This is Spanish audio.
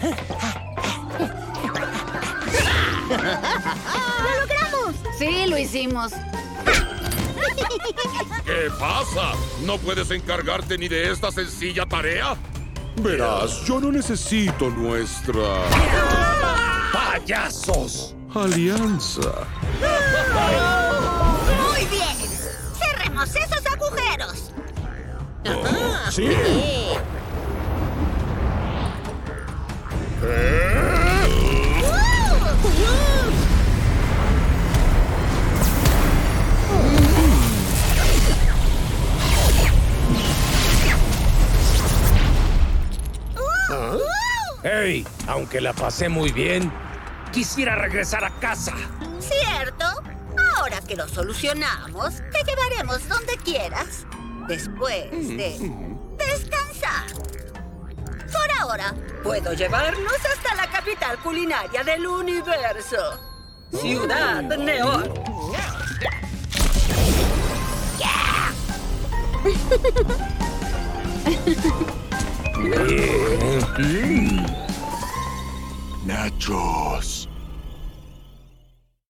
¡Lo logramos! Sí, lo hicimos. ¿Qué pasa? ¿No puedes encargarte ni de esta sencilla tarea? Verás, yo no necesito nuestra... ¡Payasos! alianza. ¡Muy bien! ¡Cerremos esos agujeros! ¿Sí? ¡Hey! Aunque la pasé muy bien, quisiera regresar a casa. ¿Cierto? Ahora que lo solucionamos, te llevaremos donde quieras. Después de descansar. Por ahora, puedo llevarnos hasta la capital culinaria del universo. Ciudad Neón. Nachos.